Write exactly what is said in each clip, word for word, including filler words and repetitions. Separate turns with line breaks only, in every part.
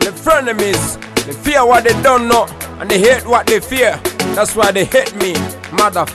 The frenemies, they fear what they don't know, and they hate what they fear. That's why they hate me, mother.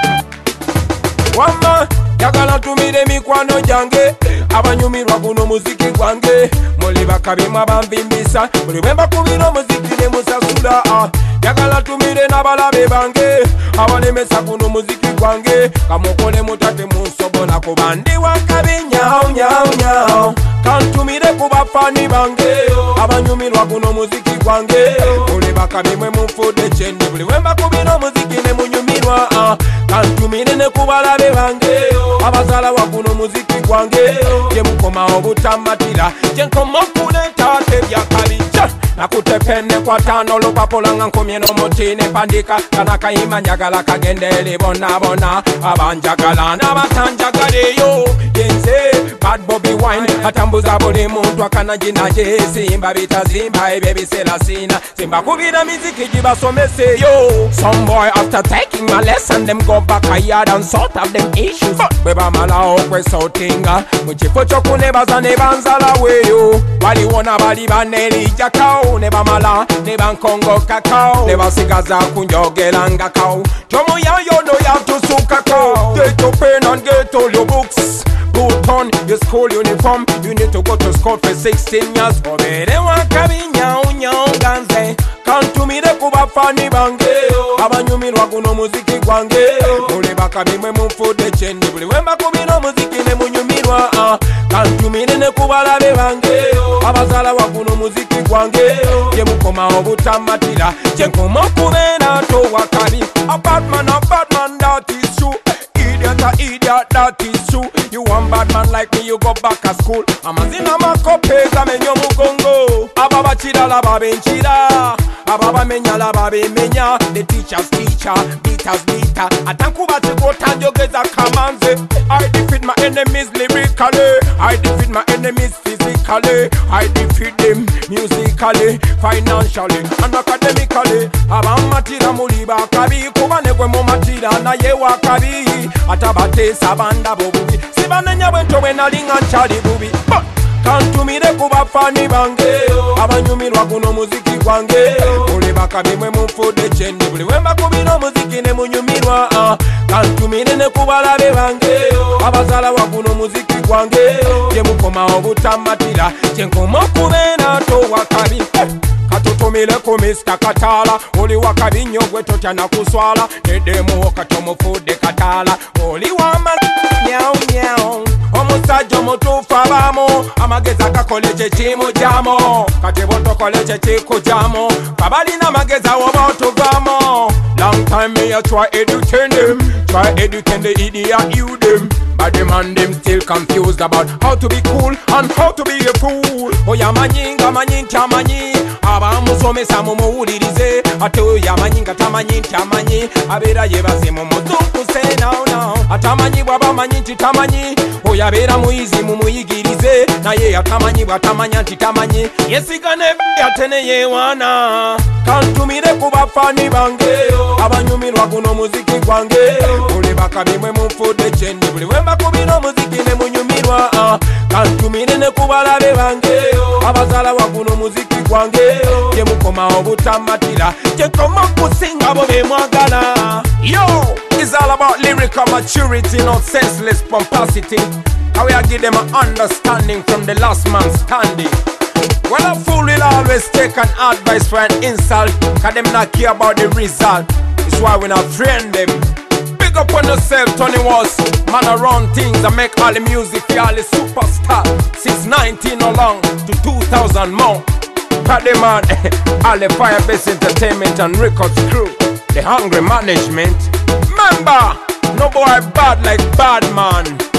Wama, yagala tumire mikwano jange, abanyumirwa guno muziki gwange. Muliba kabima bambimbisa, mulibemba kubino muziki ne musasula. Yagala tumire n'abalabe bange, abalemesa guno muziki gwange. Kamukole mutate munsobona kubandi wakabi nyao nyao nyao. Kantumire kubafani bange, abanyumirwa guno muziki gwange. Muliba kabimwe mumfude chende, mulibemba kubino muziki ne munyumirwa. Kantumire ne kubalabe bange, abazala wa guno muziki gwange. Ye mukoma obutamatira, je nkoma kuleta tebya kalija. Nakutepene kwa tano lupapola nga nkomye n'omutine pandika kana kayima njagala kagendele bona bona abanjagala n'abatanjagaleyo yenze Bad Bobby Wine atambuza buli muntu akanajinaje simba bitazimba ebyo ebisera sina simba kubira miziki gibasomeseyo. Some boy after taking my lesson them go back a yard and sort out them issues bwebamala okwesotinga mu kifo ky'okunebaza ne banzala weyo baliwona bali banelijjakao ne bamala ne bankongo kakao ne basigaza kunjogera nga kao tomuyayo no yatusukako. Get your pen and get all your books, put on your school uniform. You need to go to school for sixteen years. Obere wakabi nyao nyao ganze kantumire kubafani bange, abanyumirwa guno muziki gwange. Muleba kabimwe mumfude chende, buli wemba kubino muziki ne munyumirwa. Kantumire ne kubalabe bange, abazala wa guno muziki gwange. Ye mukoma obutamatira, je nkoma kubera to wakabi. A bad man, a bad man, that is true. Idiot, a idiot, that is true. You want bad man like me, you go back to school. Amazina makopeza menyo mugongo. Ababa chida la babenchida, ababa menya la babemenya. The teacher's teacher, beaters beater. Atankuba chiko tanjogeza kamanze. I defeat my enemies lyrically, I defeat my enemies physically, I defeat them musically, financially and academically. Abamatira muliba kabi kuba negwe mu matira naye wakabi atabate sabanda bobubi sibanenya bwento bwenalinga nchali bubi. Kantumire kubafani bange, abanyumirwa guno muziki gwange. Muleba kabimwe mumfude chende, buli wemba kubino muziki ne munyumirwa. Kantumire ne kubalabe bange, abazala wa guno muziki gwange. Ye mukoma obutamatira, je nkoma kubera to wakabi. Katutumile ku Mister Katala, oli wakabi nnyo gwe totya na kuswala. Nedemu okatomufude katala, oli wama nyao nyao. Omusajja omutuufu abamu amagezi agakola ekyo kimujjamu, kati botokola ekyo kikujjamu, kabalina amagezi awo bootugwamu. Long time me a try educate them, try educate the idiot you them, but them and them still confused about how to be cool and how to be a fool. Oyamanyi nga manyi nti amanyi, abamusomesa mumuwulirize, ate oyamanyi nga tamanyi nti amanyi, abeera yebaze mu muzungu say now now. Atamanyi bw'abamanyi nti tamanyi, oyabeera muyizi mumuyigirize, naye atamanyi bw'atamanya nti tamanyi, yesigane ate ne yeewaana. Kantumire kubafani bange, abanyumirwa guno muziki gwange. Muleba kabimwe mumfude chende, buli wemba kubino muziki ne munyumirwa. Kantumire ne kubalabe bange, abazala wa guno muziki gwange. Ye mukoma obutamatira, je nkoma kusinga bo bemwagala. Yo, it's all about lyrical maturity, not senseless pomposity. How we a give them an understanding from the last man standing. Well, a fool will always take an advice for an insult, cause them not care about the result. It's why we not friend them. Big up on yourself, Tony Was. Man around things and make all the music for all the superstar. Since nineteen along to two thousand more. Paddy man, all the Firebase Entertainment and Records crew. The Hungry Management. Remember, no boy bad like bad man.